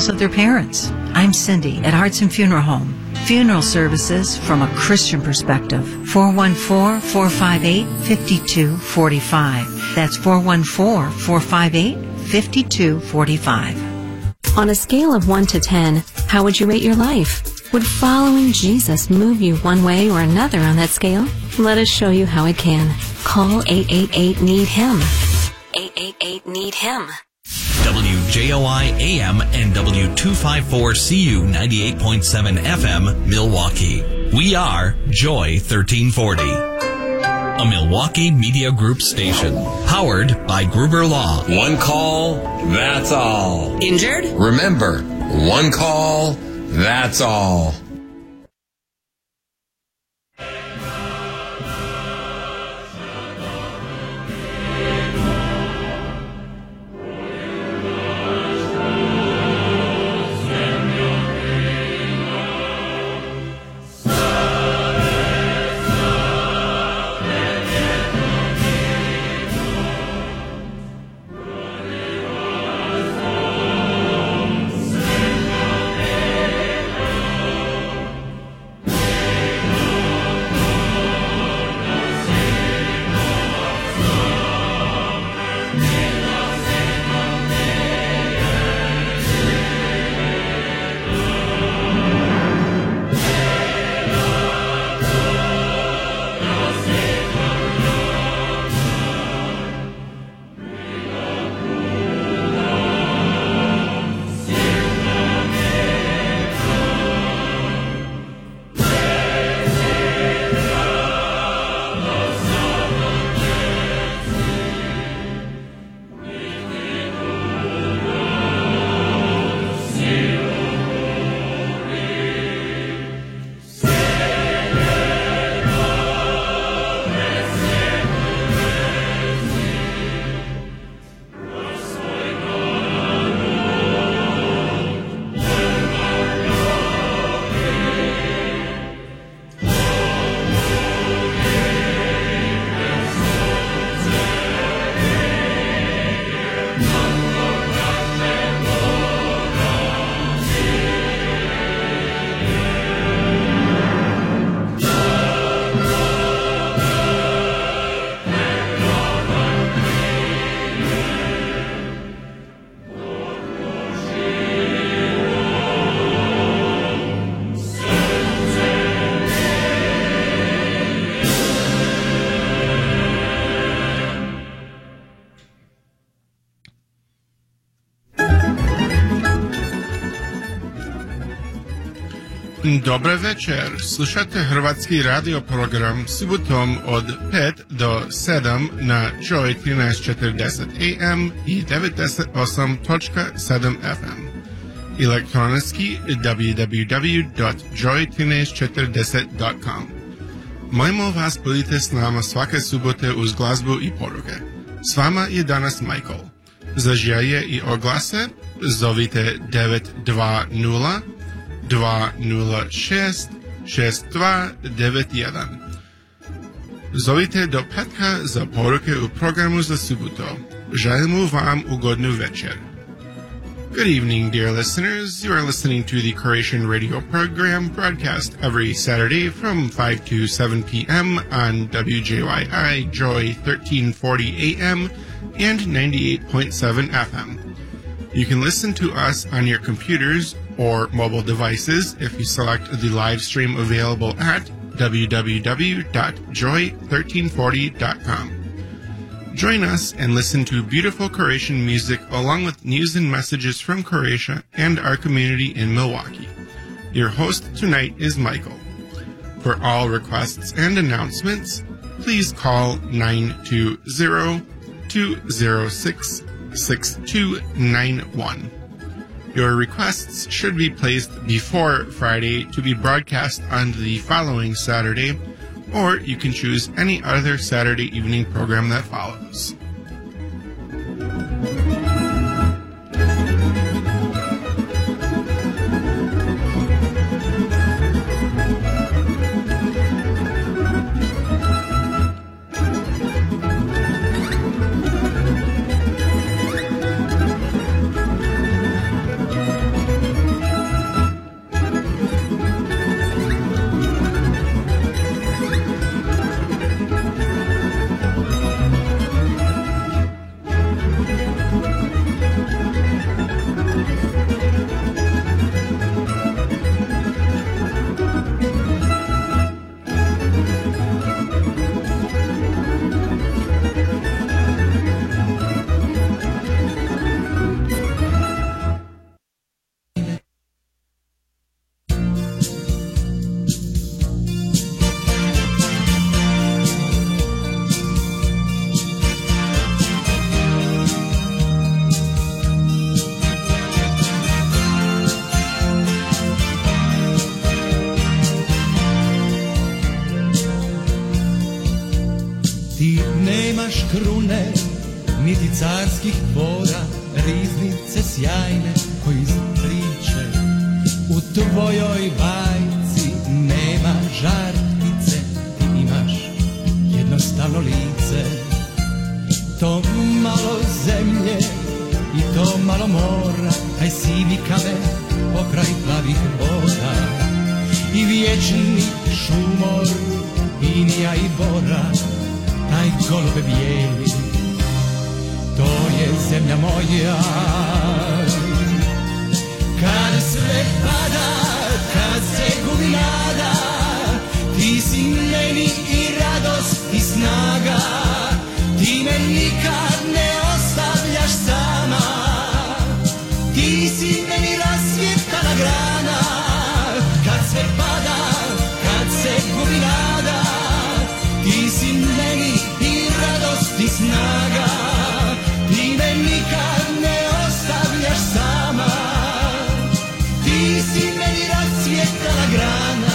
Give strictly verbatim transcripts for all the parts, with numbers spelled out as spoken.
loss of their parents. I'm Cindy at Hearts and Funeral Home. Funeral services from a Christian perspective. four one four, four five eight, five two four five. That's four one four, four five eight, five two four five. On a scale of one to ten, how would you rate your life? Would following Jesus move you one way or another on that scale? Let us show you how it can. Call eight eight eight, need him. eight eight eight, need him. W J O I A M and W two fifty-four C U ninety-eight point seven F M, Milwaukee. We are Joy thirteen forty. A Milwaukee Media Group station. Powered by Gruber Law. One call, that's all. Injured? Remember, one call, that's all. Dobar večer, slušate hrvatski radio program subotom od pet do sedam na Joy trinaest četrdeset A M i devedeset osam točka sedam F M. Elektronski w w w dot joy trinaest četrdeset dot com. Molimo vas budite s nama svake subote uz glazbu i poruke. S vama je danas Michael. Za želje i oglase zovite devet dva nula dva nula šest šest dva devet jedan. Zovite do petka za poruke u programu za suboto. Želimo vam ugodnu večer. Good evening, dear listeners. You are listening to the Croatian radio program broadcast every Saturday from five to seven p m on W J Y I Joy thirteen forty A M and ninety-eight point seven F M. You can listen to us on your computers or mobile devices if you select the live stream available at w w w dot joy thirteen forty dot com. Join us and listen to beautiful Croatian music along with news and messages from Croatia and our community in Milwaukee. Your host tonight is Michael. For all requests and announcements, please call nine two zero, two zero six, six two nine one. Your requests should be placed before Friday to be broadcast on the following Saturday, or you can choose any other Saturday evening program that follows. krune, niti carskih dvora, riznice sjajne koji iz priče. U tvojoj bajci nema žartice, ti imaš jednostavno lice. To malo zemlje i to malo mora, taj sivi kamen pokraj plavih voda. I vječni šumor, inija i bora, taj golube bijeli, to je zemlja moja. Kad sve pada, kad se gubi nada, ti si meni i radost i snaga. Ti me nikad ne ostavljaš sama, ti si meni rasvjetana grana. Kad sve pada, kad se gubi nada, ti si meni i radost i snaga. Ti me nikad ne ostavljaš sama, ti si meni rasvjetana grana.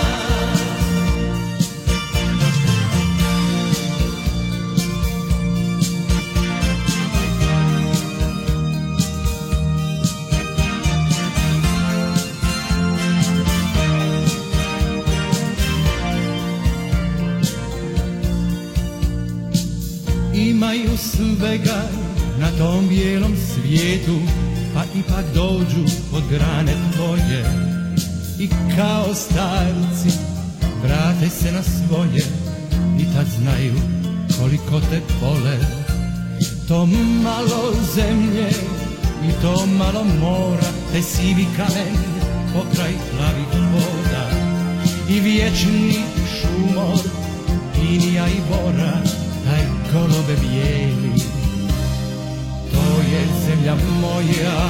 Imaju svega na tom bijelom svijetu, pa ipak dođu pod grane tvoje. I kao starci vrate se na svoje i tad znaju koliko te vole. To malo zemlje i to malo mora, te sivi kamen pokraj plavih voda. I vječni šumor, inija i bora, taj golube bijeli, to je zemlja moja.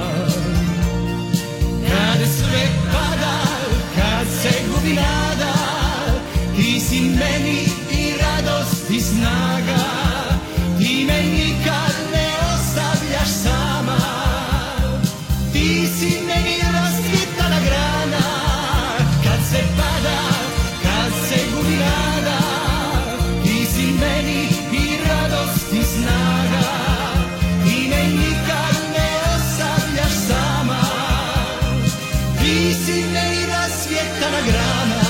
Kad sve pada, kad se gubi nada, ti si meni i radost i snaga. Ti me nikad ne ostavljaš sama, ti si meni rasvjetana grana. Kad se pada, kad se gubi nada, ti si meni i radost i snaga. Ti me nikad ne ostavljaš sama, ti si meni rasvjetana grana.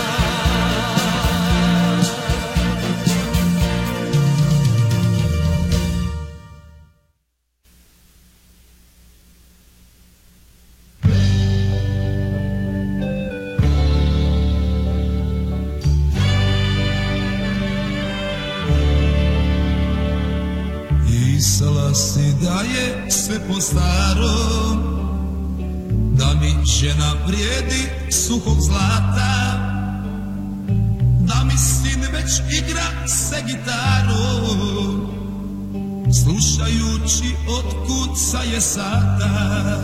Pisala si da je sve po starom, da mi žena vrijedi suhog zlata, da mi sin već igra se gitarom, slušajući od kuca je sata.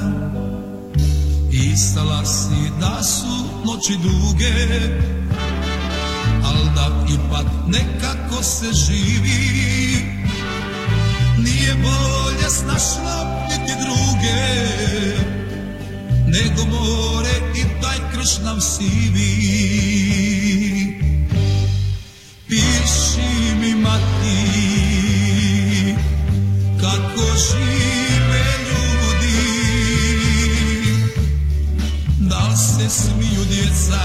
Pisala si da su noći duge, al da ipak nekako se živi. Nije bolje snašla niti druge, nego more i taj krš nam sivi. Piši mi mati, kako žive ljudi, da li se smiju djeca,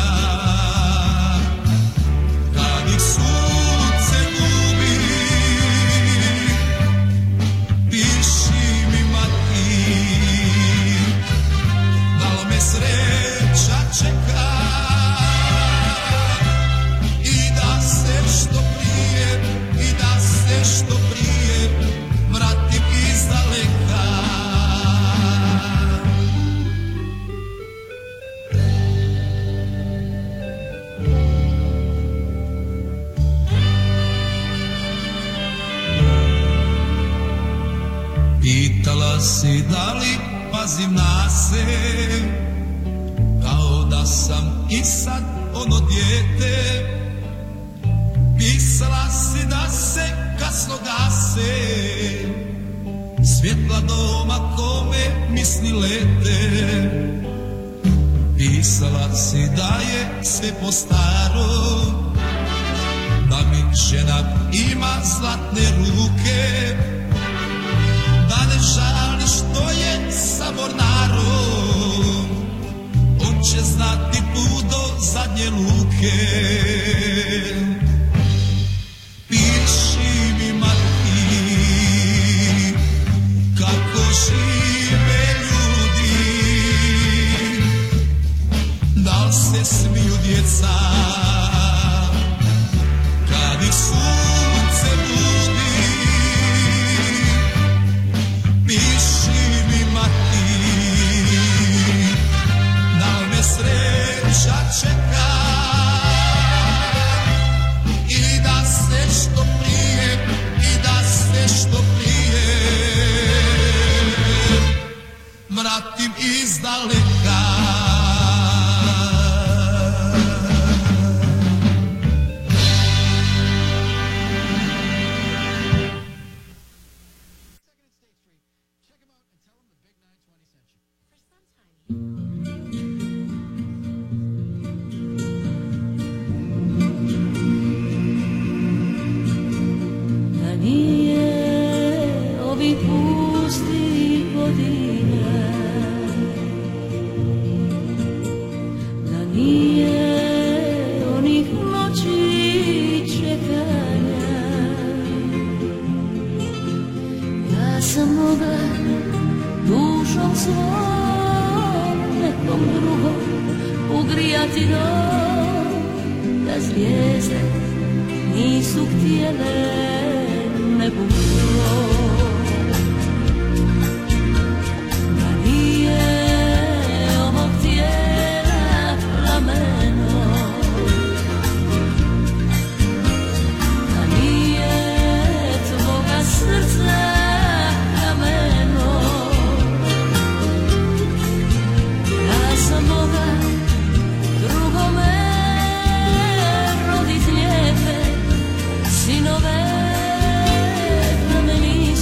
kad ih sunce gubi. Piši mi mati, da li me sreća čeka, i da se što prije, i da se što prije vratim iz daleka. Pitala si da li pazim na se, kao da sam i sad ono dijete. Pisala si da se kasno gase, svjetla doma kome misli lete. Pisala si da je sve po starom, da mi žena ima zlatne ruke, da ne žali što je sa mornarom, on će znati put do zadnje luke. Piši mi mati, kako žive ljudi, da li se smiju djeca kad ih sunce budi. Piši mi mati, da li me sreća čeka i da se što prije, i da se što prije vratim iz daleka. Sinove,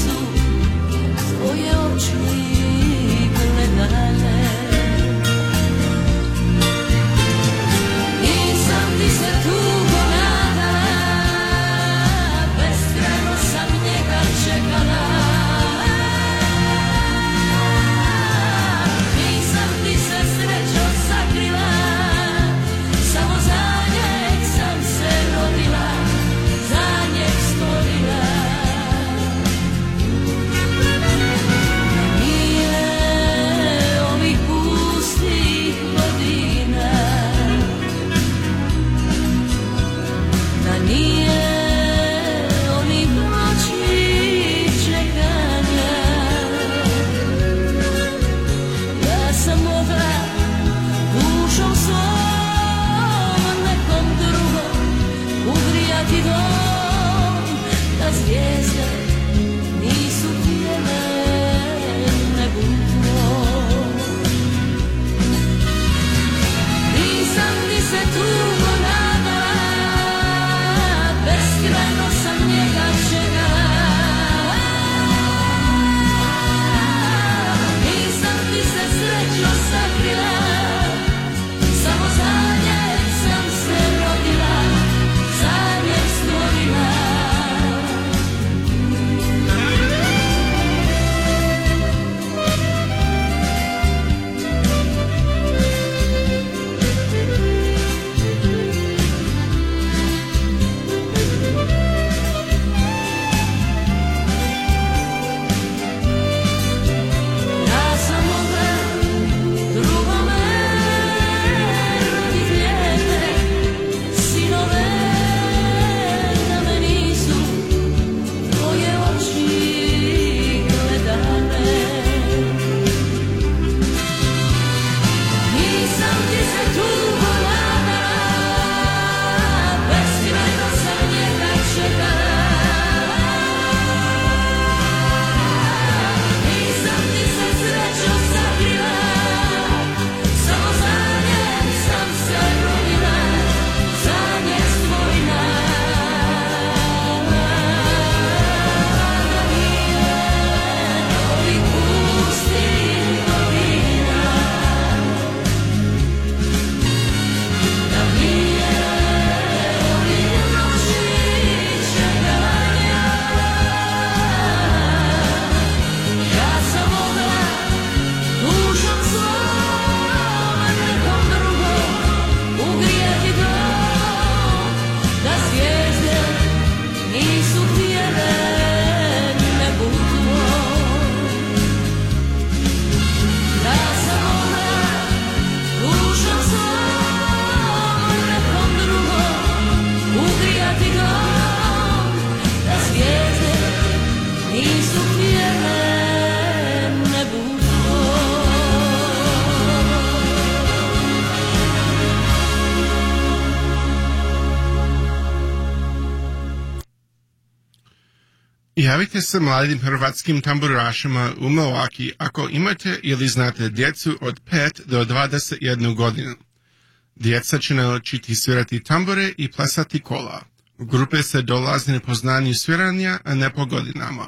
Javite se mladim hrvatskim tamburašima u Milwaukee ako imate ili znate djecu od pet do dvadeset jedne godine. Djeca će naučiti svirati tambure i plesati kola. U grupe se dolazi po znanju sviranja, a ne po godinama.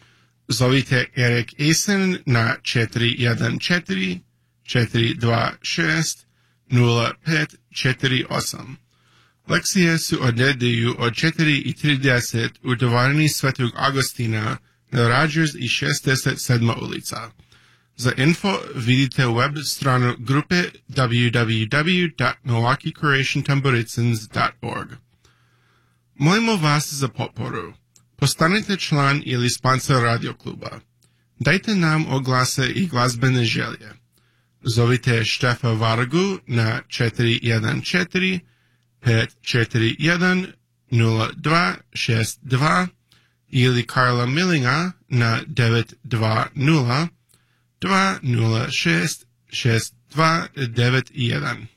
Zovite Erik Eisen na četiri jedan četiri, četiri dva šest, nula pet četiri osam. Lekcije su od nedelju od četiri i trideset u tovarni Svetog Agostina na Rogers i šezdeset sedma ulica. Za info vidite web stranu grupe w w w dot milwaukee croatian tamburicans dot org. Molimo vas za potporu. Postanite član ili sponsor radio kluba. Dajte nam oglase i glazbene želje. Zovite Štefa Vargu na četiri jedan četiri, pet četiri jedan, nula dva šest dva ili Karla Millinga na devet dva nula, dva nula šest šest dva devet jedan.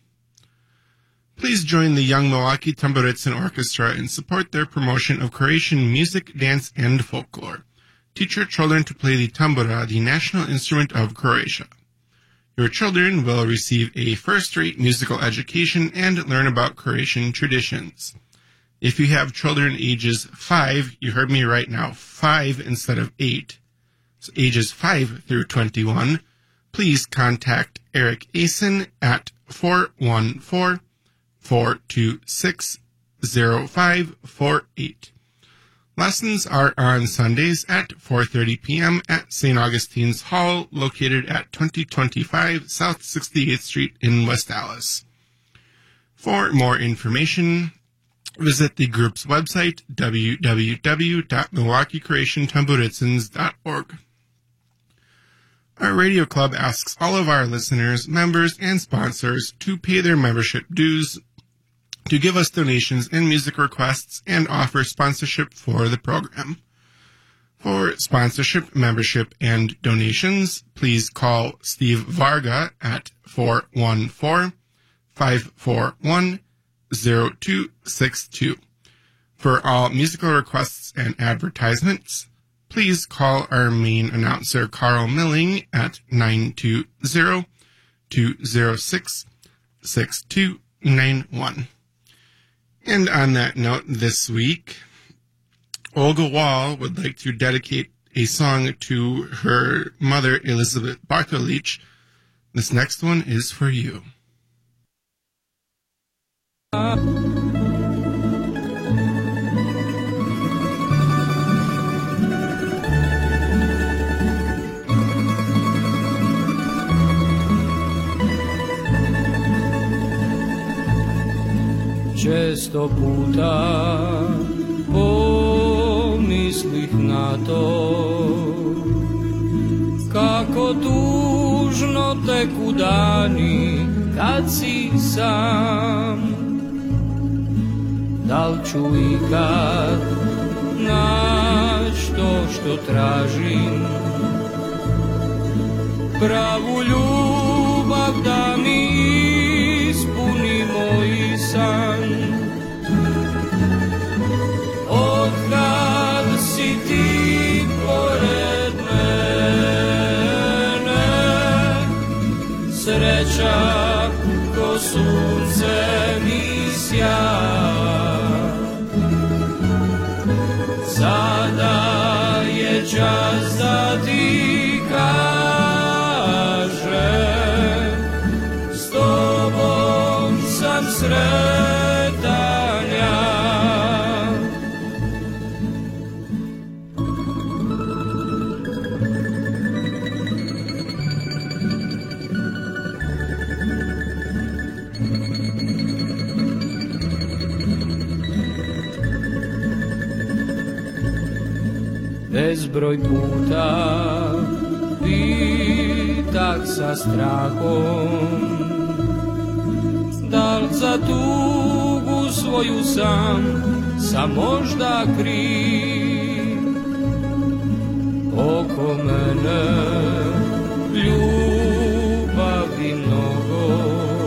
Please join the Young Milwaukee Tamburitzan Orchestra and support their promotion of Croatian music, dance, and folklore. Teach your children to play the tambura, the national instrument of Croatia. Your children will receive a first-rate musical education and learn about Croatian traditions. If you have children ages five, you heard me right now, five instead of eight, so ages five through twenty-one, please contact Erik Eisen at four one four, four two six, zero five four eight. Lessons are on Sundays at four thirty p.m. at Saint Augustine's Hall, located at twenty twenty-five South sixty-eighth Street in West Dallas. For more information, visit the group's website, w w w dot milwaukee croatian tamburicans dot org. Our radio club asks all of our listeners, members, and sponsors to pay their membership dues, to give us donations and music requests, and offer sponsorship for the program. For sponsorship, membership, and donations, please call Steve Varga at four one four, five four one, zero two six two. For all musical requests and advertisements, please call our main announcer, Carl Milling, at nine two zero, two zero six, six two nine one. And on that note, this week, Olga Wall would like to dedicate a song to her mother, Elizabeth Bartolic. This next one is for you. Često puta pomislih na to, kako tužno teku dani kad si sam. Da li ću ikad naći to što tražim, pravu ljubav da mi ispuni moj san. Otkad si ti pored mene, sreća ko sunce mi sja. Sada je čas da ti kažem, s tobom sam sretan ja. Bezbroj puta pitak sa strahom, da li za tugu svoju sam, sam možda kriv. Oko mene ljubavi mnogo,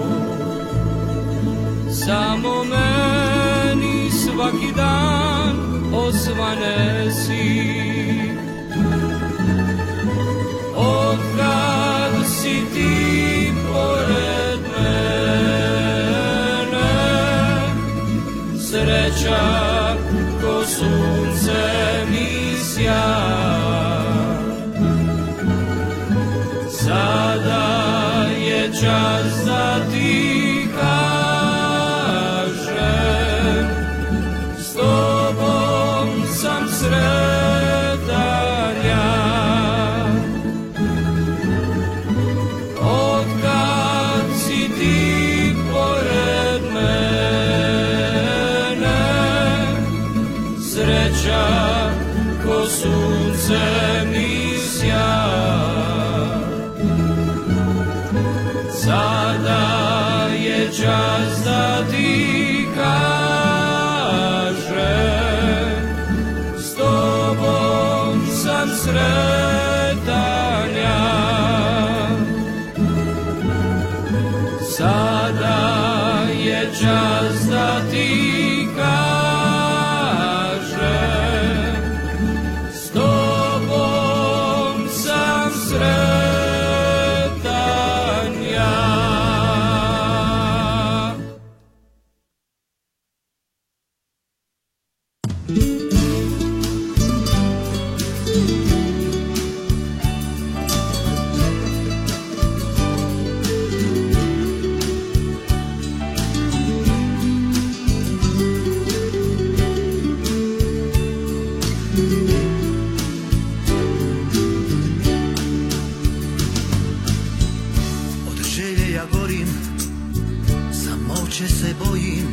samo meni svaki dan osvane si. da ti kažem, s tobom sam sretan ja. Otkad si ti pored mene, sreća ko sunce mi sja. Sada je čas da ti kažem, s tobom sam sretan ja. Sada je čas da ti kažem, s tobom sam sretan ja. Od želje ja gorim, samoće se bojim.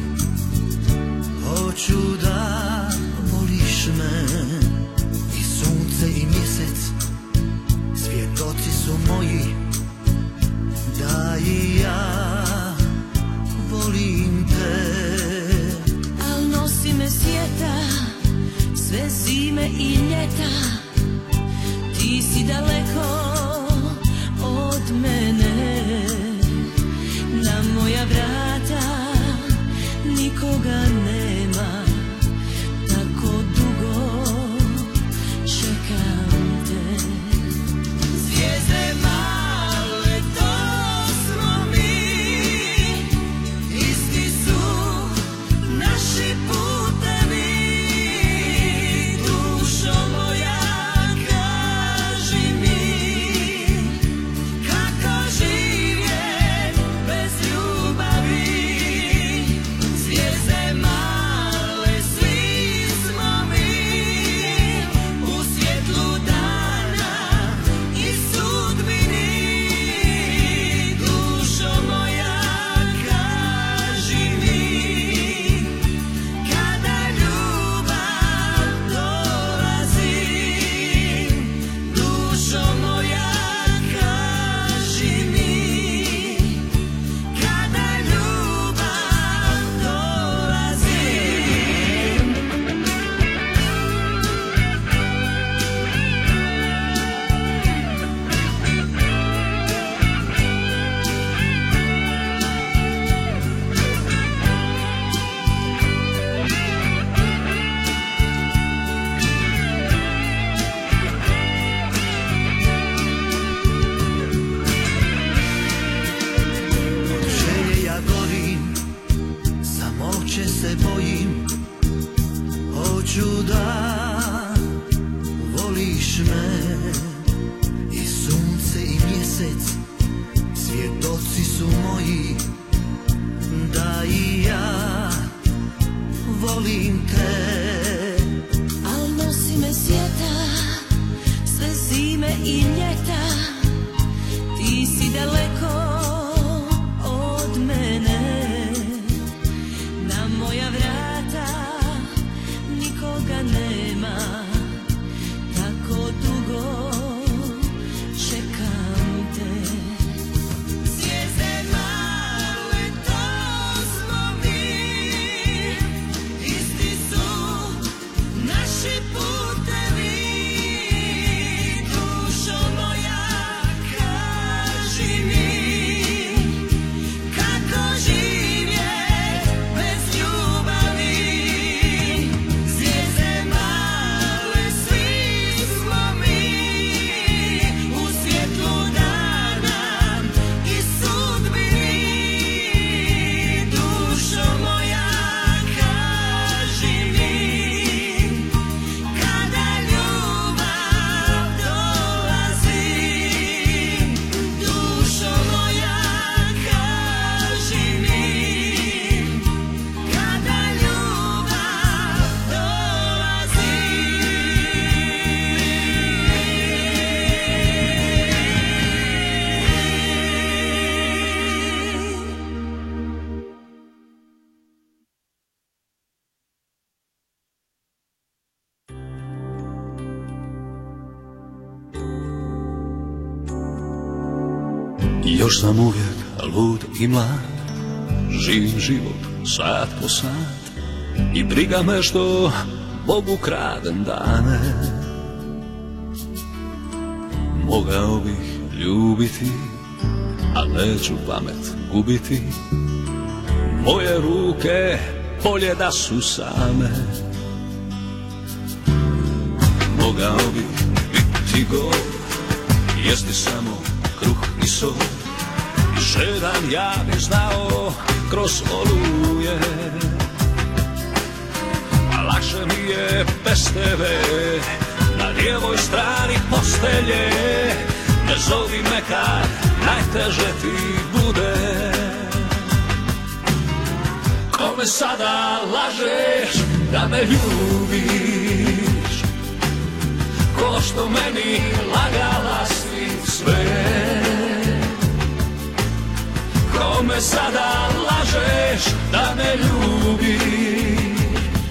Hoću da voliš me, i sunce i mjesec svjedoci su moji da i ja volim te. Al nosi me svijeta, sve zime i ljeta, ti si daleko od mene. Na moja vrata nikoga nema, tako dugo čekam te. Zvijezde male, to smo mi, isti su naši putevi. Dušo moja, Još sam uvijek lud i mlad, živim život sat po sat i briga me što Bogu kradem dane. Mogao bih ljubiti, a neću pamet gubiti. Moje ruke polje da su same. Mogao bih biti gol, jesti samo kruh i sol. I žedan ja bih znao kroz oluje. A lakše mi je bez tebe na lijevoj strani postelje. Ne zovi me kad najteže ti bude. Kome sada lažeš da me ljubiš, ko što meni lagala si sve. Kome sada lažeš da me ljubiš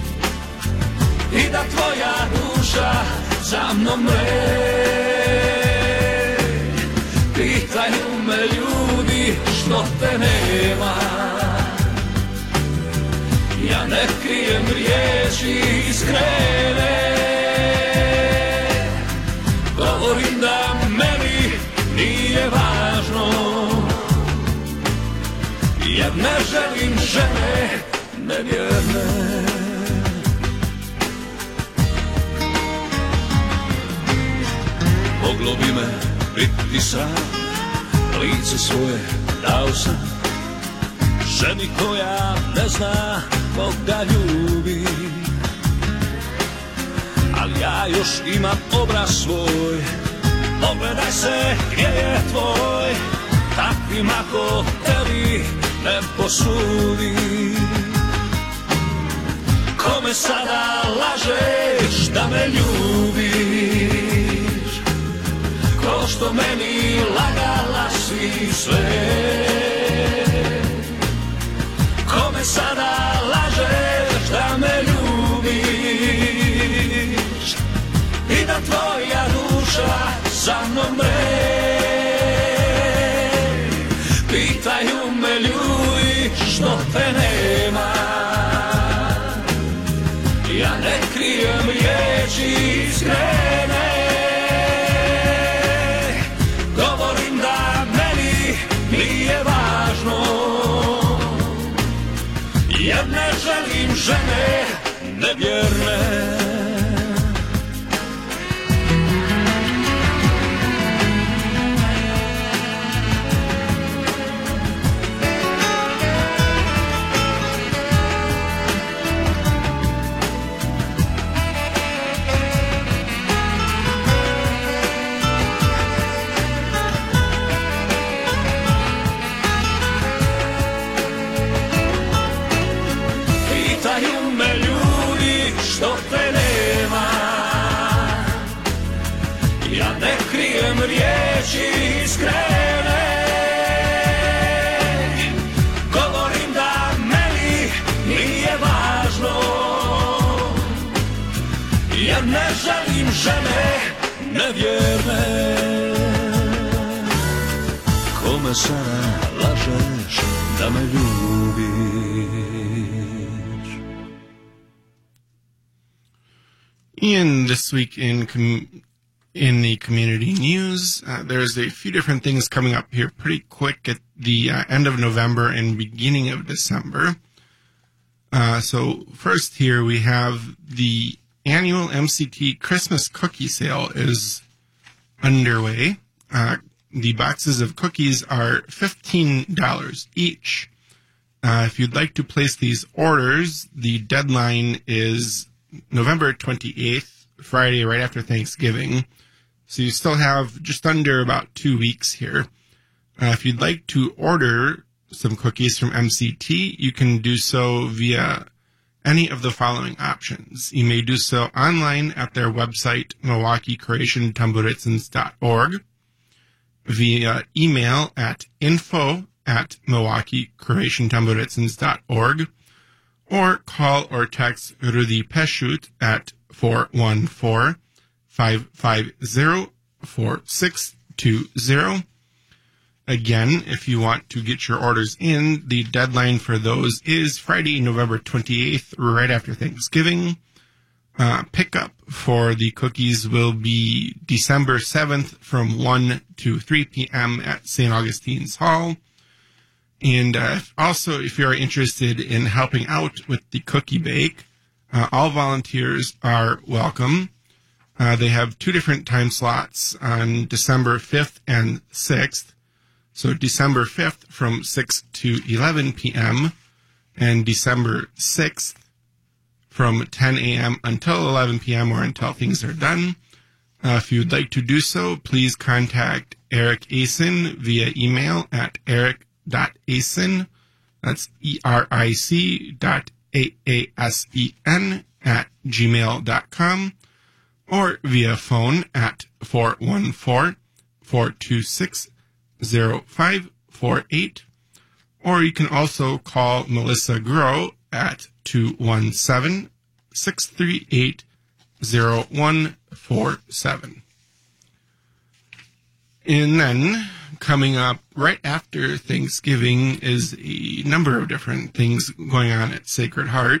i da tvoja duša za mnom mre. Pitaju me ljudi što te nema, ja ne krijem riječi iskrene. Govorim da meni nije važno, jer ne želim žene nevjerne. Moglo bi me biti sram, lice svoje dao sam ženi koja ne zna koga ljubi. Ali ja još imam obraz svoj, pogledaj se gdje je tvoj. Takvim ako tebi ne posudi. Kome sada lažeš da me ljubiš, ko što meni lagala si sve. Kome sada lažeš da me ljubiš i da tvoja duša sa mnom mre. Pitaju me ljudi što te nema, ja ne krijem riječi iskrene. Govorim da meni nije važno, jer ne želim žene nevjerne. Riječi iskrene, govorim da meni nije važno, jer ne želim žene nevjerne. Kome sada lažeš da me ljubiš? Ian, this week in com- In the community news, uh, there's a few different things coming up here pretty quick at the uh, end of November and beginning of December. Uh, so first here we have the annual M C T Christmas cookie sale is underway. Uh, the boxes of cookies are fifteen dollars each. Uh, if you'd like to place these orders, the deadline is November twenty-eighth, Friday right after Thanksgiving. So you still have just under about two weeks here. Uh, if you'd like to order some cookies from M C T, you can do so via any of the following options. You may do so online at their website, Milwaukee Croatian Tamburitzins dot org, via email at info at Milwaukee Croatian Tamburitzins dot org, or call or text Rudi Peshut at four one four, five five zero, four six two zero. Again, if you want to get your orders in, the deadline for those is Friday, November twenty-eighth, right after Thanksgiving. Uh, pickup for the cookies will be December seventh from one to three p.m. at Saint Augustine's Hall. And uh, also, if you're interested in helping out with the cookie bake, uh, all volunteers are welcome. Uh, they have two different time slots on December fifth and sixth. So December fifth from six to eleven p.m. and December sixth from ten a.m. until eleven p.m. or until things are done. Uh, if you'd like to do so, please contact Eric Asen via email at eric.asen, that's E R I C dot A A S E N at gmail dot com, or via phone at four one four, four two six, zero five four eight, or you can also call Melissa Groh at two one seven, six three eight, zero one four seven. And then coming up right after Thanksgiving is a number of different things going on at Sacred Heart.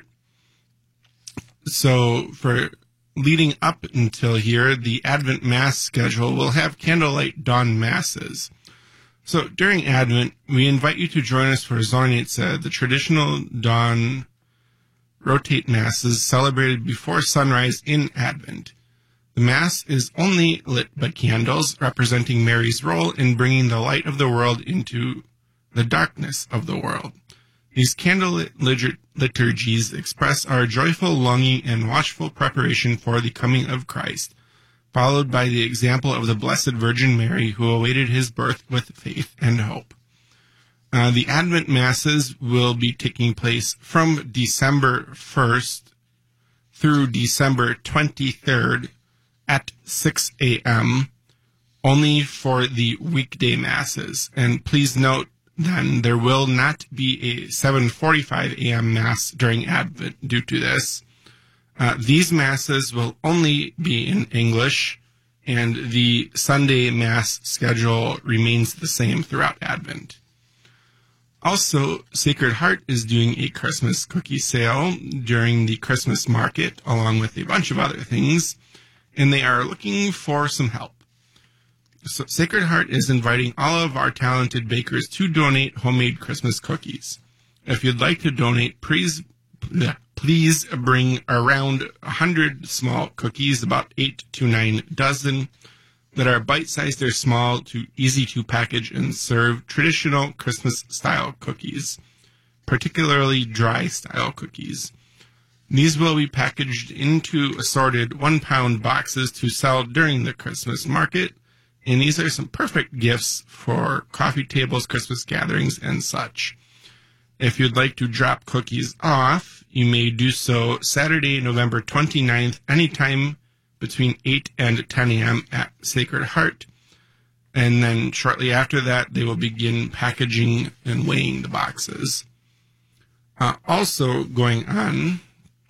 So for leading up until here, the Advent Mass schedule will have candlelight dawn masses. So during Advent, we invite you to join us for Zornice, the traditional dawn rotate masses celebrated before sunrise in Advent. The Mass is only lit by candles, representing Mary's role in bringing the light of the world into the darkness of the world. These candlelit liturgies express our joyful longing and watchful preparation for the coming of Christ, followed by the example of the Blessed Virgin Mary, who awaited his birth with faith and hope. Uh, the Advent Masses will be taking place from December first through December twenty-third at six a.m., only for the weekday Masses. And please note, then, there will not be a seven forty-five a.m. Mass during Advent due to this. Uh, these Masses will only be in English, and the Sunday Mass schedule remains the same throughout Advent. Also, Sacred Heart is doing a Christmas cookie sale during the Christmas market, along with a bunch of other things, and they are looking for some help. So Sacred Heart is inviting all of our talented bakers to donate homemade Christmas cookies. If you'd like to donate, please, please bring around one hundred small cookies, about eight to nine dozen, that are bite-sized or small, to easy to package and serve traditional Christmas-style cookies, particularly dry-style cookies. These will be packaged into assorted one-pound boxes to sell during the Christmas market, and these are some perfect gifts for coffee tables, Christmas gatherings, and such. If you'd like to drop cookies off, you may do so Saturday, November twenty-ninth, anytime between eight and ten a.m. at Sacred Heart. And then shortly after that, they will begin packaging and weighing the boxes. Uh, also going on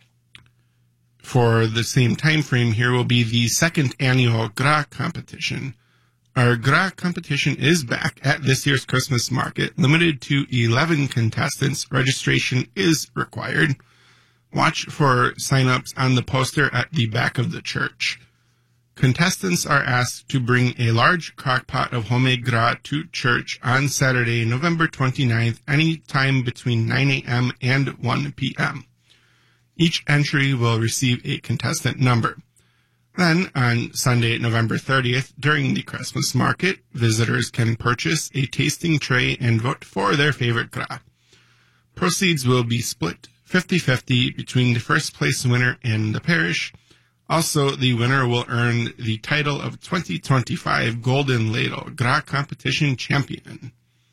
for the same time frame here will be the second annual Gras competition. Our Gras competition is back at this year's Christmas market, limited to eleven contestants. Registration is required. Watch for sign-ups on the poster at the back of the church. Contestants are asked to bring a large crock pot of homemade Gras to church on Saturday, November twenty-ninth, any time between nine a.m. and one p.m. Each entry will receive a contestant number. Then, on Sunday, November thirtieth, during the Christmas market, visitors can purchase a tasting tray and vote for their favorite Gras. Proceeds will be split fifty-fifty between the first place winner and the parish. Also, the winner will earn the title of twenty twenty-five Golden Ladle Gras Competition Champion.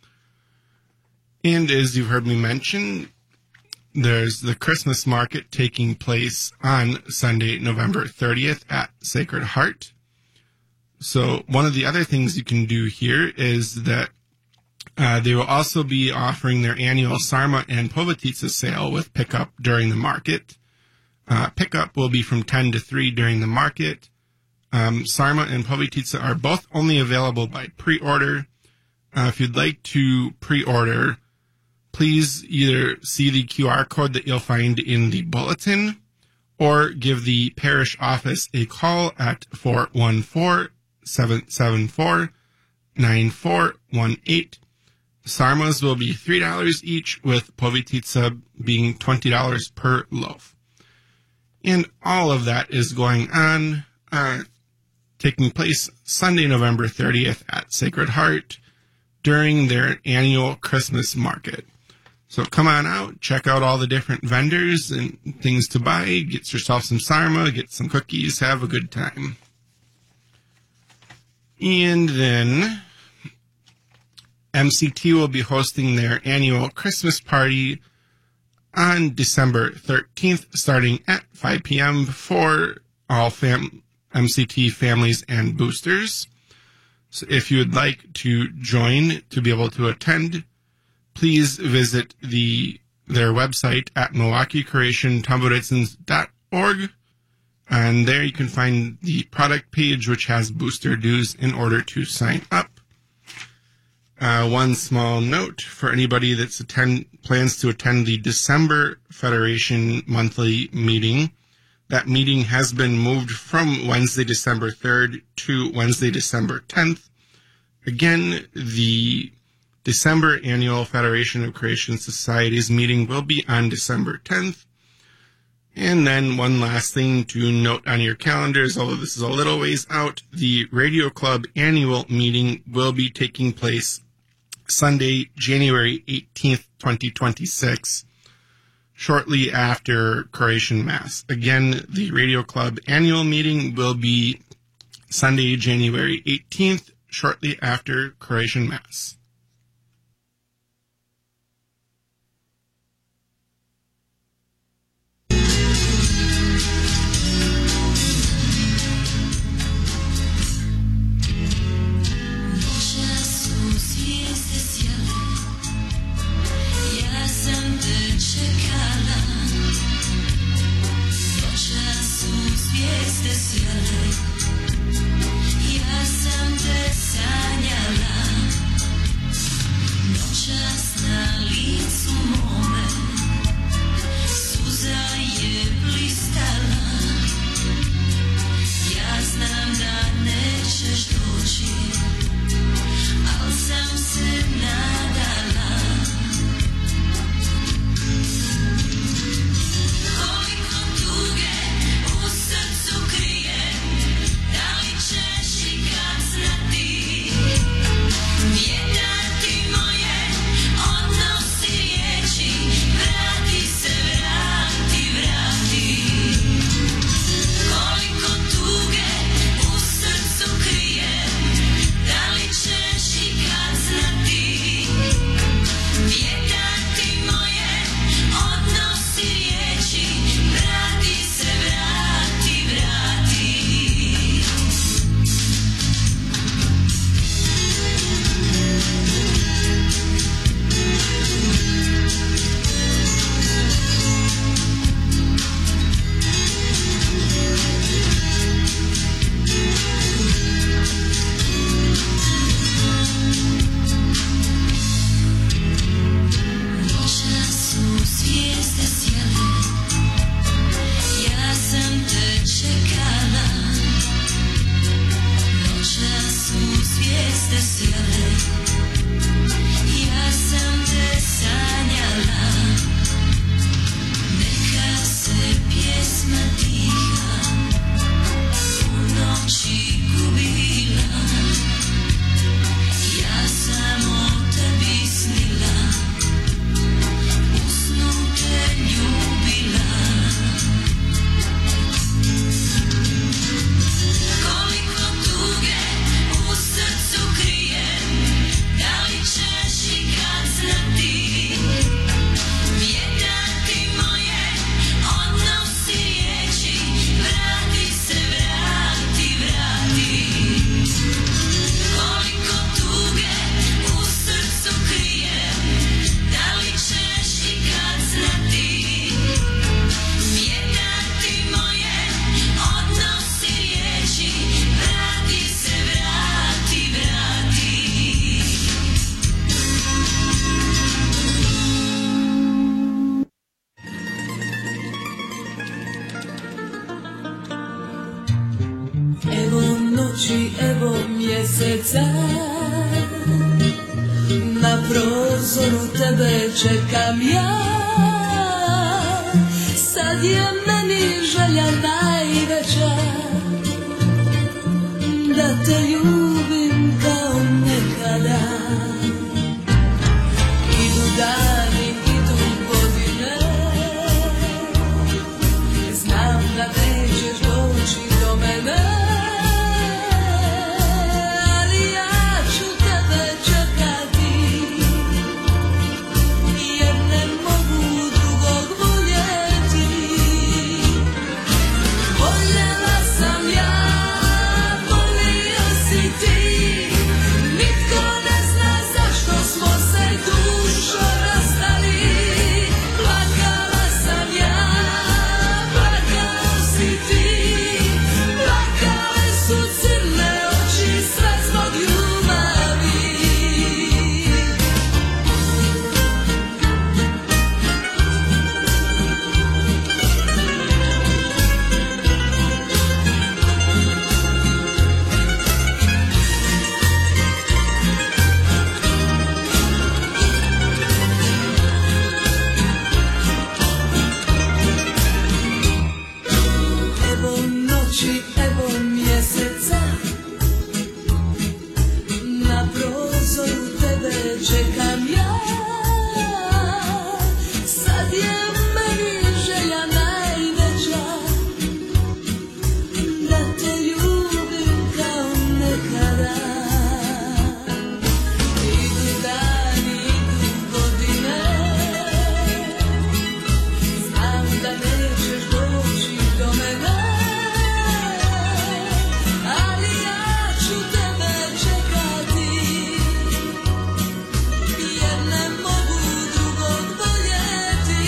And as you've heard me mention, there's the Christmas market taking place on Sunday, November thirtieth at Sacred Heart. So one of the other things you can do here is that uh, they will also be offering their annual Sarma and Povatitsa sale with pickup during the market. Uh, pickup will be from ten to three during the market. Um, Sarma and Povatitsa are both only available by pre-order. Uh, if you'd like to pre-order, please either see the Q R code that you'll find in the bulletin or give the parish office a call at four one four, seven seven four, nine four one eight. Sarmas will be three dollars each, with Povititsa being twenty dollars per loaf. And all of that is going on, uh, taking place Sunday, November thirtieth at Sacred Heart during their annual Christmas market. So come on out, check out all the different vendors and things to buy, get yourself some sarma, get some cookies, have a good time. And then M C T will be hosting their annual Christmas party on December thirteenth, starting at five p.m. for all fam- M C T families and boosters. So if you would like to join to be able to attend, please visit the their website at milwaukee croatian tamburitsins dot org. And there you can find the product page, which has booster dues in order to sign up. Uh, one small note for anybody that's attend plans to attend the December Federation monthly meeting. That meeting has been moved from Wednesday, December third to Wednesday, December tenth. Again, the December annual Federation of Croatian Societies meeting will be on December tenth. And then one last thing to note on your calendars, although this is a little ways out, the Radio Club annual meeting will be taking place Sunday, January eighteenth, twenty twenty-six, shortly after Croatian Mass. Again, the Radio Club annual meeting will be Sunday, January eighteenth, shortly after Croatian Mass. Ja sam te sanjala noći, evo mjeseca, na prozoru tebe čekam ja. Sad je meni želja najveća, da te ljubim kao nekada. Idu dani, idu godine, znam da nećeš doći do mene, ali ja ću tebe čekati, jer ne mogu drugog voljeti. Voljela sam ja, volio si ti, nitko ne zna zašto smo se dušo rastali. Plakala sam ja, plakao si ti, plakale su crne oči, sve zbog ljubavi. Evo noći, evo mjeseca, na prozoru tebe čekam ja. Sad je meni želja najveća, da te ljubim kao nekada. Idu dani, idu godine, znam da nećeš doći do mene, ali ja ću tebe čekati, jer ne mogu drugog voljeti.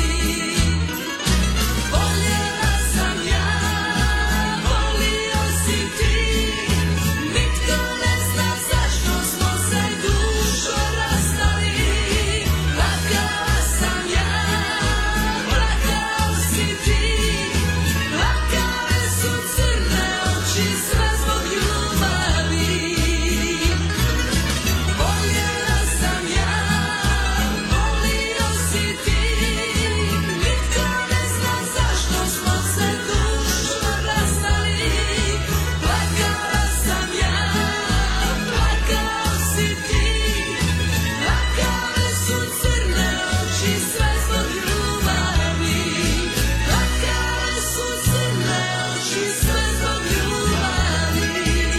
Voljela sam ja, volio si ti, nitko ne zna zašto smo se dušo rastali. Plakala sam ja, plakao si ti, plakale su crne oči, sve zbog ljubavi. Voljela sam ja, volio si ti, nitko ne zna zašto smo se dušo rastali. Plakala sam ja, plakao si ti, plakale su crne oči, sve zbog ljubavi. Plakale su crne oči, sve zbog ljubavi.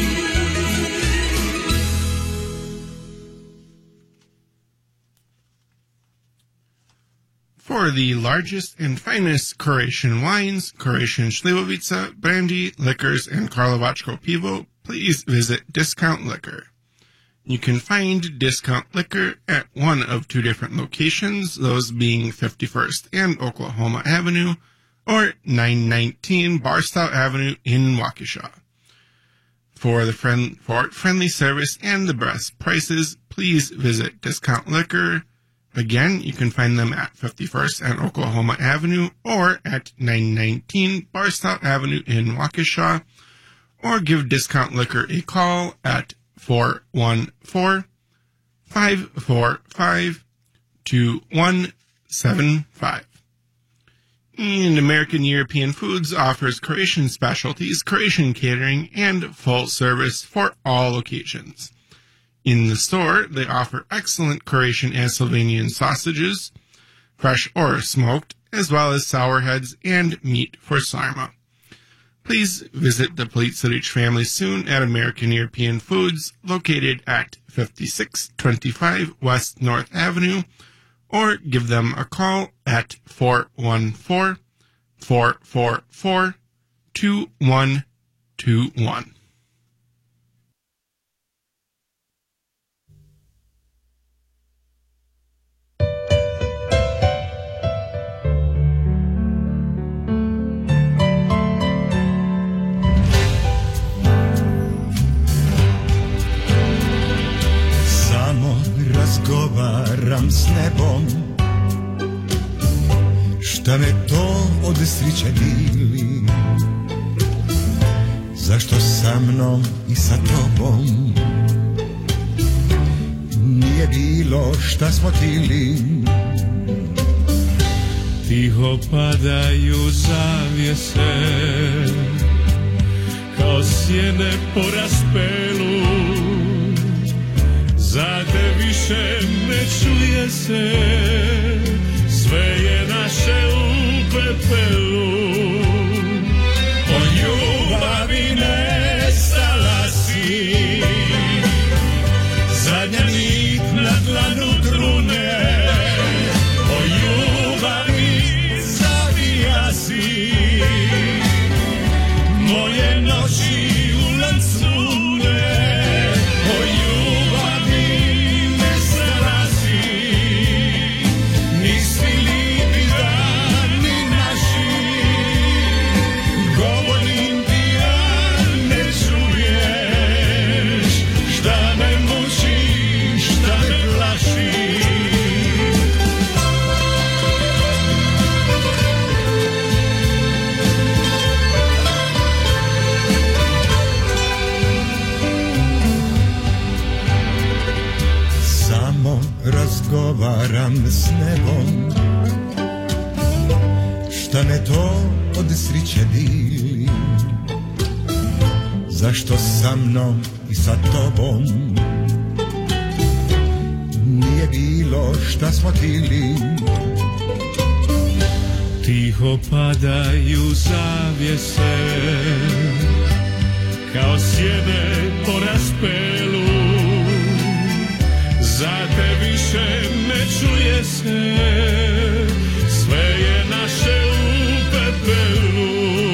For the largest and finest Croatian wines, Croatian Slivovica, brandy, liquors, and Karlovačko pivo, please visit Discount Liquor. You can find Discount Liquor at one of two different locations, those being fifty-first and Oklahoma Avenue, or nine nineteen Barstow Avenue in Waukesha. For the friend, for friendly service and the best prices, please visit Discount Liquor. Again, you can find them at fifty-first and Oklahoma Avenue or at nine nineteen Barstow Avenue in Waukesha, or give Discount Liquor a call at four one four, five four five, two one seven five. And American European Foods offers Croatian specialties, Croatian catering, and full service for all occasions. In the store, they offer excellent Croatian and Slovenian sausages, fresh or smoked, as well as sour heads and meat for sarma. Please visit the Plica-Rič family soon at American European Foods, located at fifty-six twenty-five West North Avenue, or give them a call at four one four, four four four, two one two one. Razgovaram s nebom, šta me to od sriće dili. Zašto sa mnom i sa tobom nije bilo šta smo tili. Tiho padaju zavjese kao sjene po raspelu, za te više ne čuje se, sve je naše u pepelu. O ljubavi nestala si, zadnja nit na dlanu trune. O ljubavi zavija si, moje noći u lancune. O ljubavi nestala si, nisi lipi dani naši. Govorim ti, a ne čuješ, šta me muči, šta me plaši. Samo razgovaram s nebom, šta me to od sriće dili. Zašto sa mnom i sa tobom nije bilo šta smo tili. Tiho padaju zavjese kao sjene po raspelu, za te više ne čuje se, sve je naše u pepelu.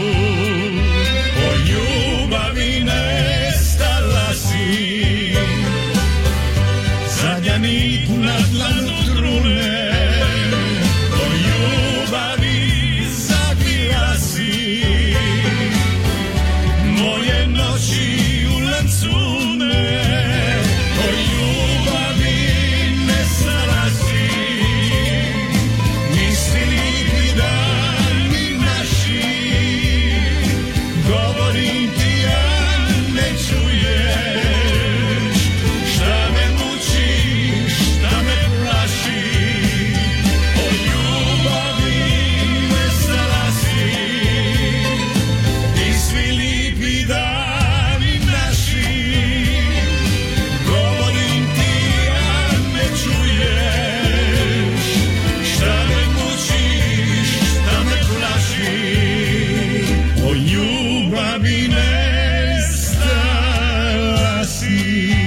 O ljubavi nestala si, zadnja nit na dlanu trune. O ljubavi zabija si, moje noći u lancune. O ljubavi nestala si, nisi lipi dani naši. Govorim ti, a ne čuješ, šta me muči, šta me plaši. O ljubavi nestala si, i svi lipi dani naši. Govorim ti, a ne čuješ, šta me muči, šta me plaši. O ljubavi nestala si.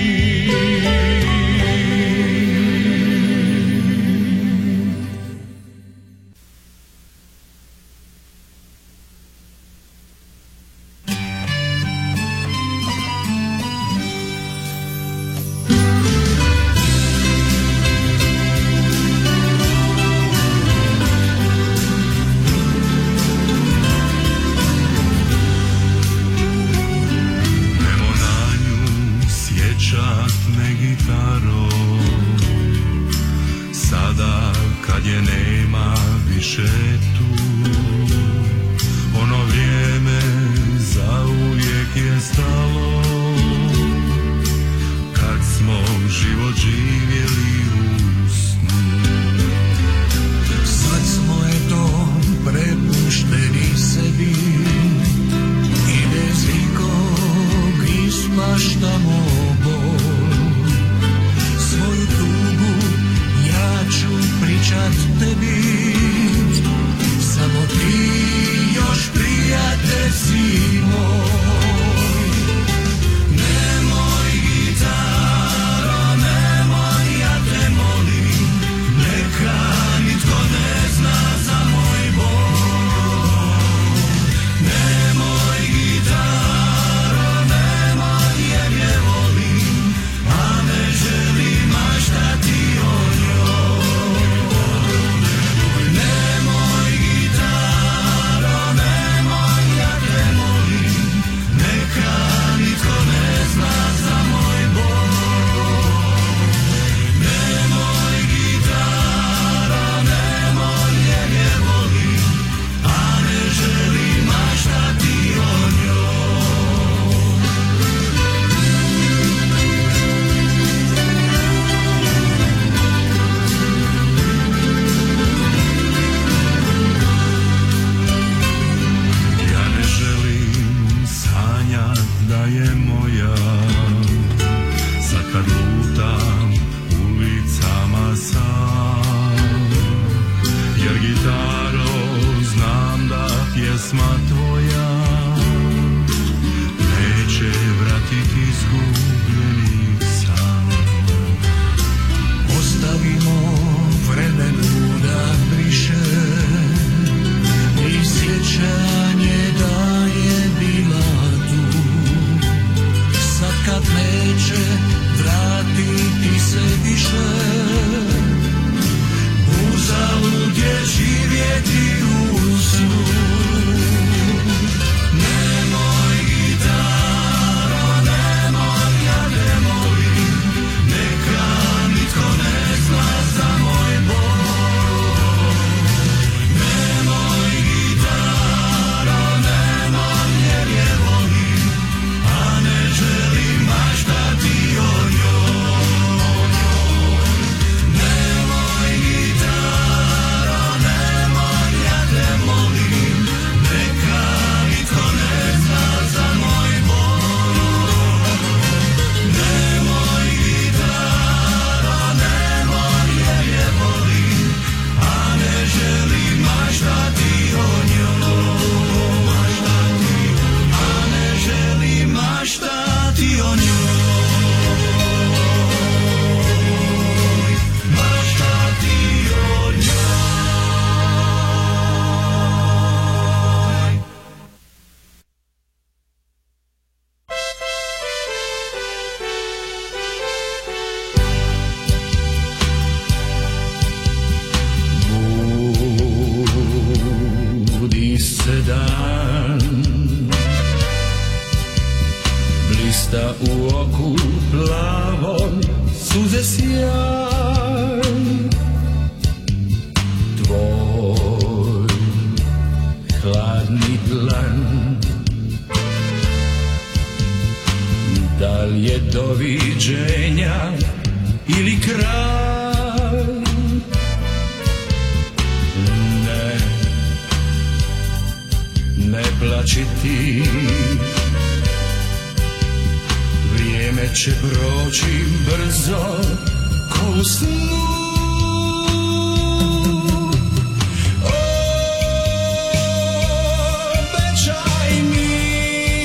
Nemo na nju sjećat me gitarom, sada kad je nema više tu. Ono vrijeme zauvijek je stalo, kad smo život živjeli u snu. Sad smo eto prepušteni sebi i bez ikog ispaštamo bol. Svoju tugu ja ću pričat tebi, samo ti još prijatelj si moj. Nemoj gitaro, nemoj ja te pjesma tvoja neće vratiti izgubljeni san. Ostavimo vremenu da briše i sjećanje da je bila tu. Sad kad neće vratiti se više, uzalud je živjeti u snu. Nemoj gitaro, nemoj, ja ne molim, neka nitko ne zna za moj bol. Nemoj gitaro, nemoj, jer je volim, a ne želim maštati o njoj. Nemoj gitaro, nemoj, ja te molim, neka nitko ne zna za moj bol. Nemoj gitaro, nemoj, jer je volim, a ne želim maštati o njoj. A ne želim maštati o njoj. Maštati o njoj. Budi se dan, blista u oku plavom, suze sjaj. Tvoj hladni dlan, da li je doviđenja ili kraj? Ne, ne plači ti, vrijeme će proći brzo ko u snu. Obećaj mi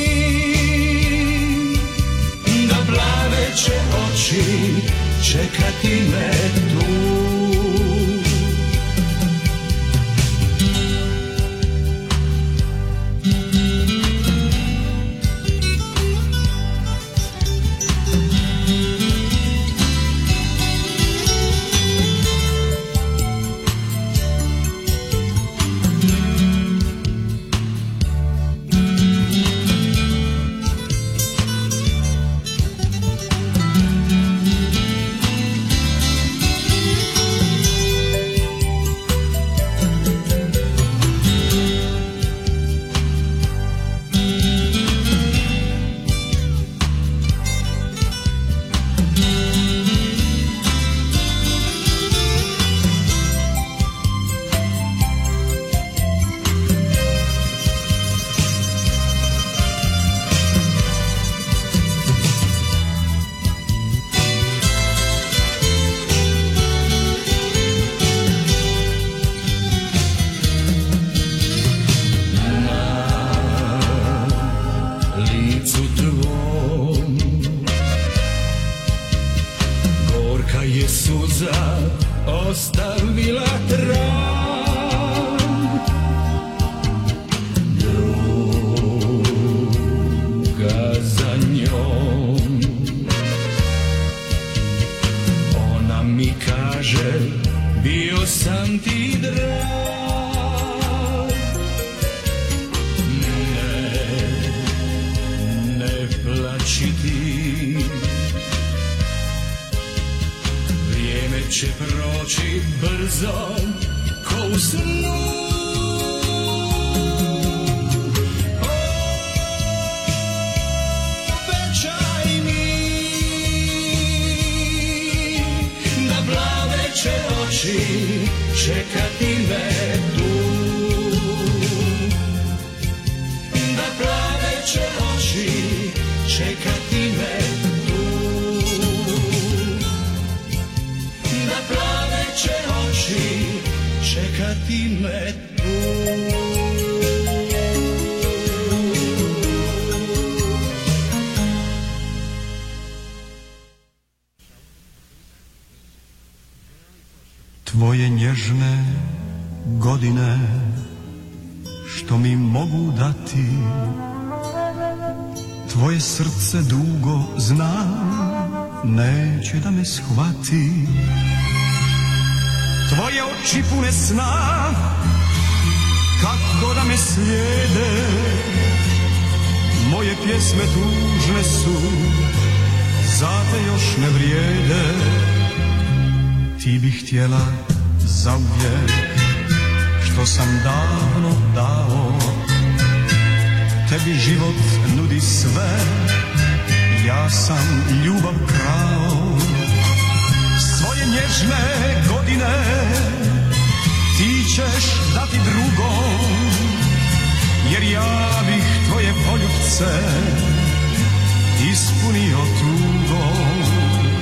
da plave će oči čekati me tu. Ostavila trag, druga za njom. Ona mi kaže, bio sam ti drag. Ne, ne plači ti, vrijeme će proći brzo ko u snu. Obećaj mi da plave će oči čekati me tu. Da plave će oči čekati me tu. Da plave će oči čekati me tu. nježne godine što mi mogu dati. Tvoje srce dugo zna, neće da me shvati. Tvoje oči pune sna, kako da me slijede. Moje pjesme tužne su, za te još ne vrijede. Ti bi htjela zauvijek što sam davno dao. Tebi život nudi sve, ja sam ljubav krao. Svoje nježne godine ti ćeš dati drugom, jer ja bih tvoje poljubce ispunio tugom.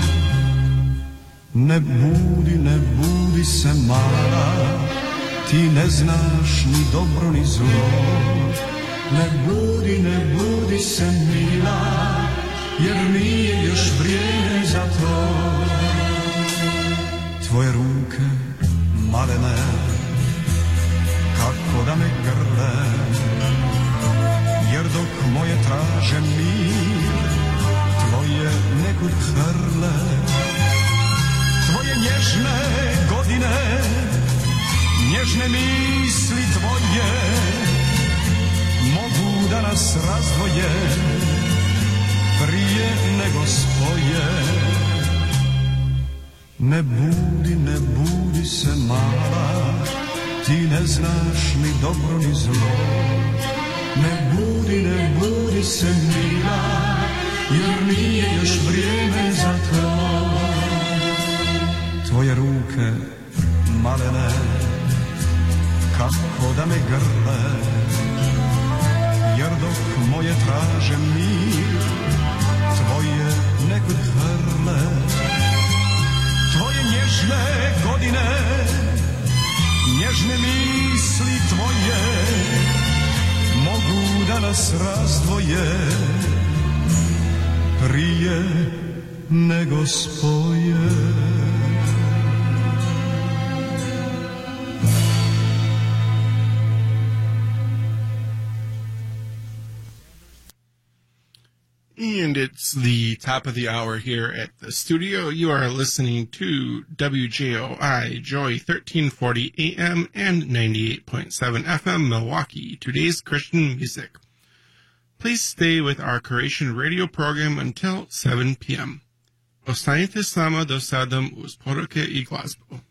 Ne budi, ne budi se mala, ti ne znaš ni dobro ni zlo. Ne budi, ne budi se mila, jer nije još vrijeme za to. Tvoje ruke malene, kako da me grle, jer dok moje traže mir, tvoje nekud hrle. Tvoje nježne godine, nježne misli tvoje, mogu da nas razdvoje prije nego spoje. Ne budi, ne budi se mala, ti ne znaš ni dobro ni zlo. Ne budi, ne budi se mila, jer nije još vrijeme za to. Tvoje ruke malene, kako da me grle, jer dok moje traže mir, tvoje nekud hrle. Tvoje nježne godine, nježne misli tvoje, mogu da nas razdvoje prije nego spoje. And it's the top of the hour here at the studio. You are listening to W J O I, Joy thirteen forty A M and ninety-eight point seven F M, Milwaukee, today's Christian music. Please stay with our Creation radio program until seven p.m. Ostanite s nama do sedam uz poruke I glazbu.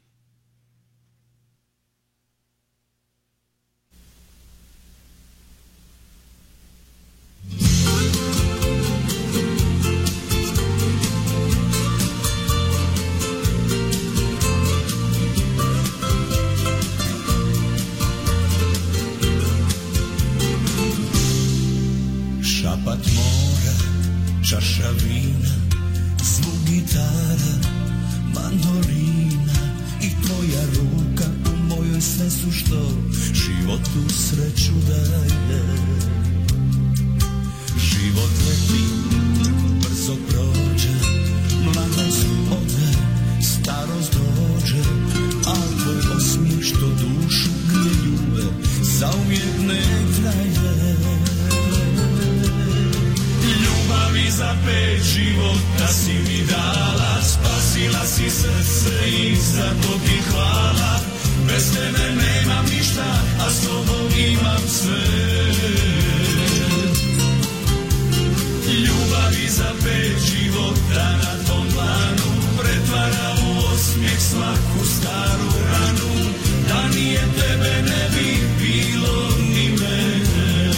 Šapat mora, čaša vina, zvuk gitara, mandolina i tvoja ruka u mojoj srcu što životu sreću daje. Život leti, brzo prođe, mladost ode, starost dođe, a tvoj osmijeh što dušu grije ljube, zauvijek ne traje. Ljubavi za pet života si mi dala, spasila si srce I za to ti hvala. Bez tebe nemam ništa, a s tobom imam sve. Ljubavi za pet života na tom planu pretvara u osmijeh svaku staru ranu. Da nije tebe ne bi bilo ni mene.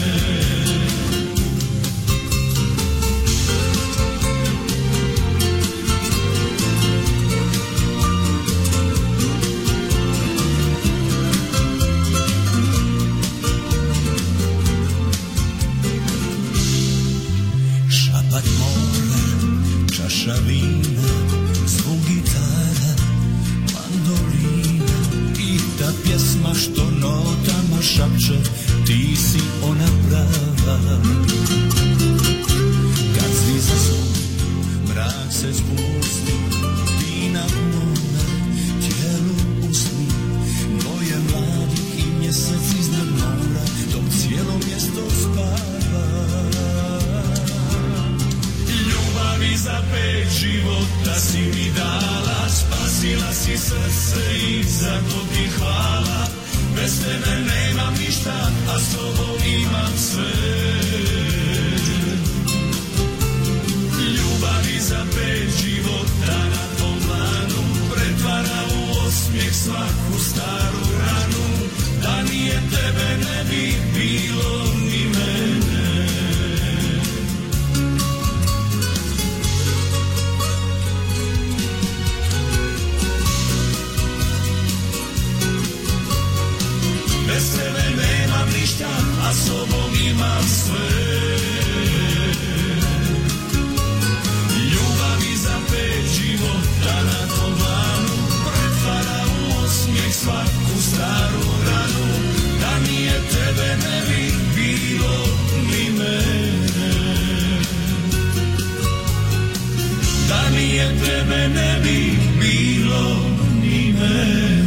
Čaša vina, zvuk gitara, mandolina I ta pjesma što notama šapče, ti si ona prava. Kad svi zasnu, mrak se spusti, ti na mome tijelu usni, ništa, a sobom imam sve. Ljubav iza pet života na tom dlanu pretvara u osmijeh svaku staru ranu. Da nije tebe ne bi bilo ni mene. Da nije tebe ne bi bilo ni mene.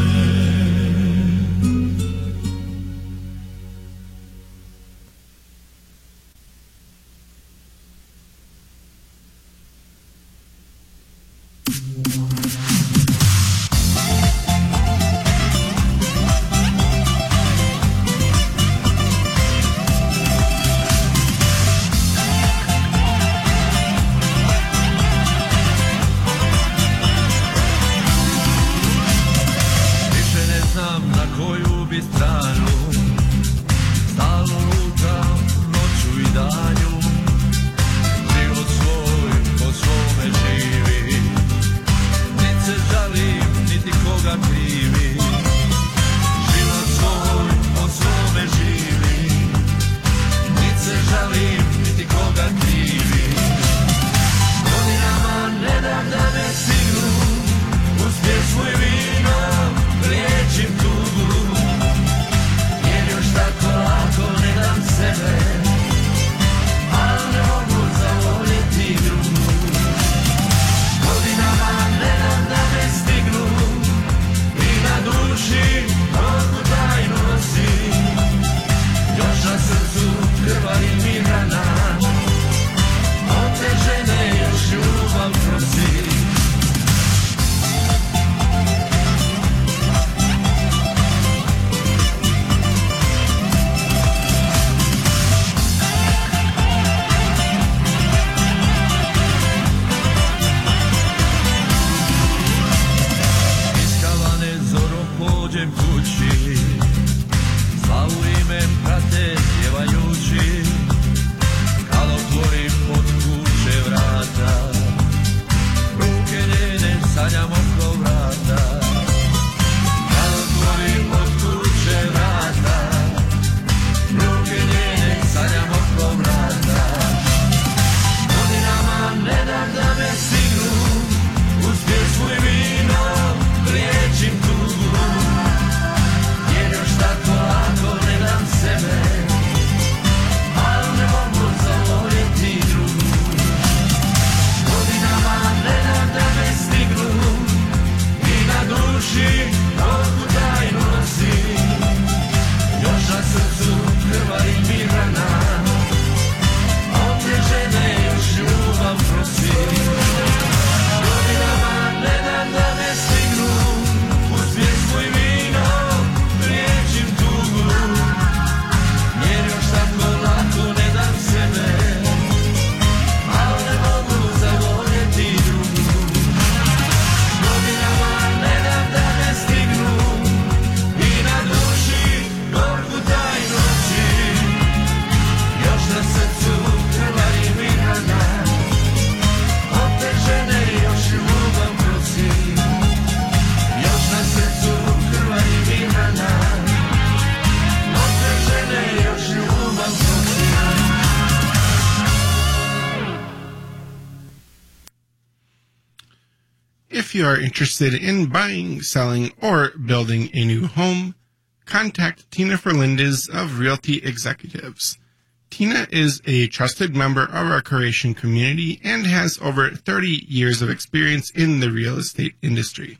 If you are interested in buying, selling, or building a new home, contact Tina Ferlindez of Realty Executives. Tina is a trusted member of our Croatian community and has over thirty years of experience in the real estate industry.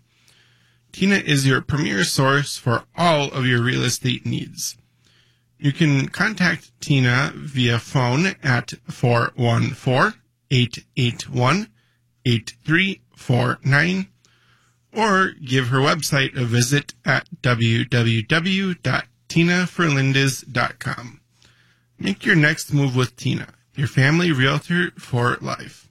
Tina is your premier source for all of your real estate needs. You can contact Tina via phone at four one four, eight eight one, eight three four nine or give her website a visit at w w w dot tina ferlindez dot com. Make your next move with Tina, your family realtor for life.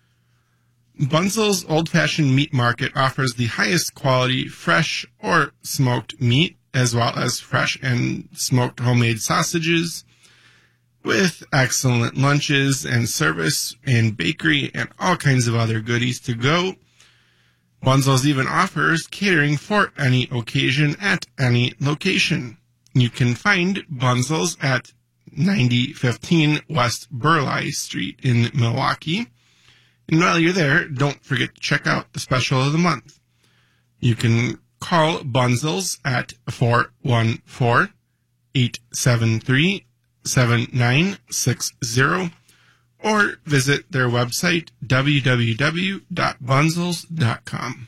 Bunzel's Old Fashioned Meat Market offers the highest quality fresh or smoked meat, as well as fresh and smoked homemade sausages, with excellent lunches and service and bakery and all kinds of other goodies to go. Bunzel's even offers catering for any occasion at any location. You can find Bunzel's at ninety fifteen West Burleigh Street in Milwaukee. And while you're there, don't forget to check out the special of the month. You can call Bunzel's at four one four, eight seven three, seven nine six zero or visit their website, w w w dot bunzels dot com.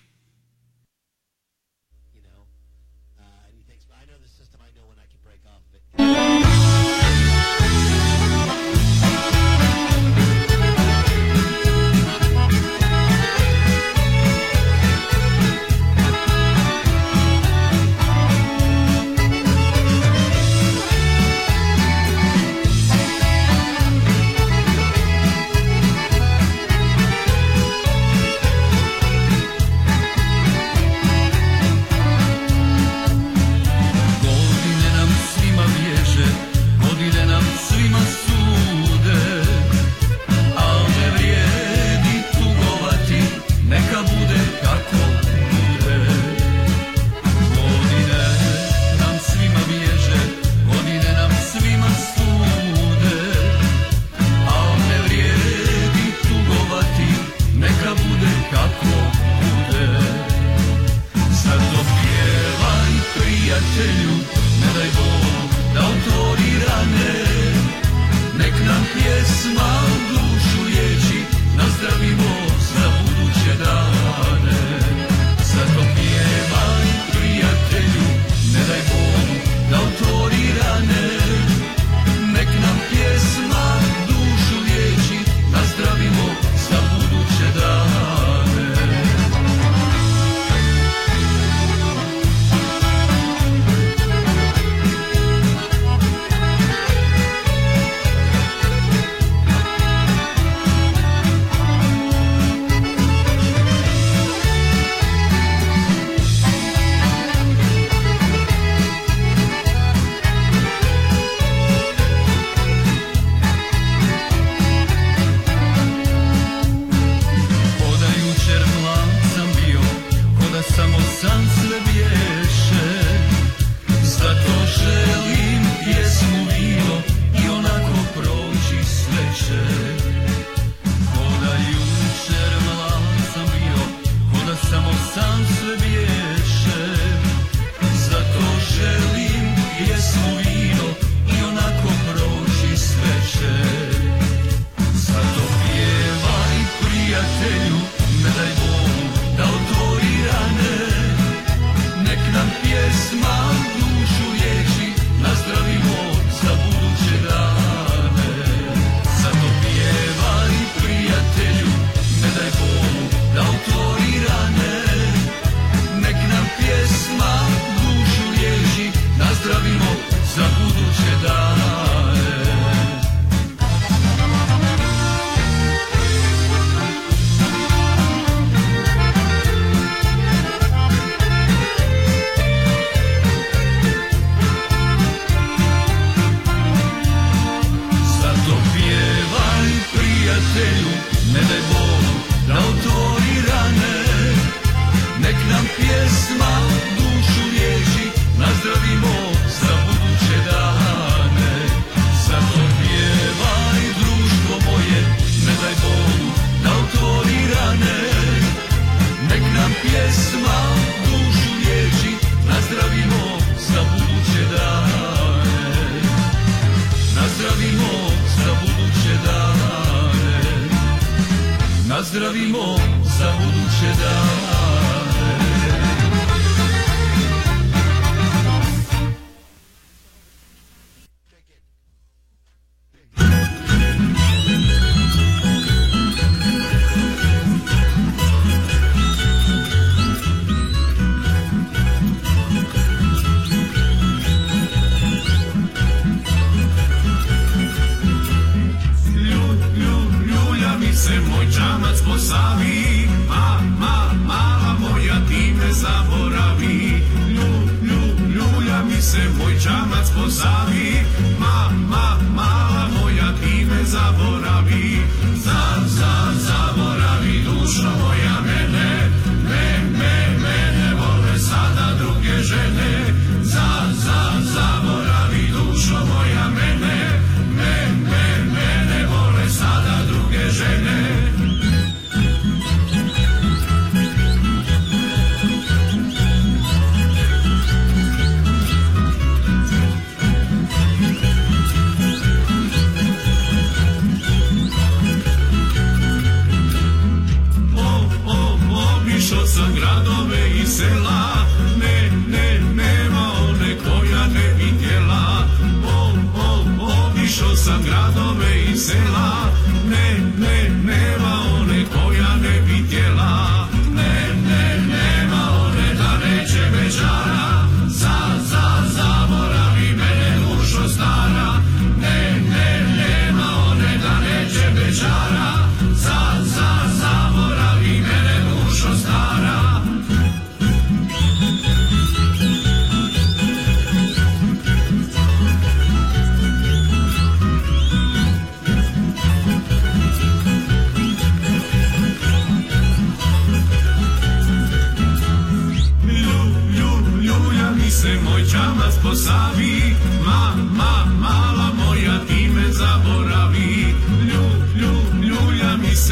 Nazdravimo za buduće dane. Posavi, ma, ma, mala moja, ti me zaboravi. Lju, lju, ljulja mi se moj čamac posavi, ma, ma, mala moja, ti me zaboravi. Za, za, zaboravi dušo moja mene, me, me, mene vole sada druge žene. Za, za, zaboravi. po Savi,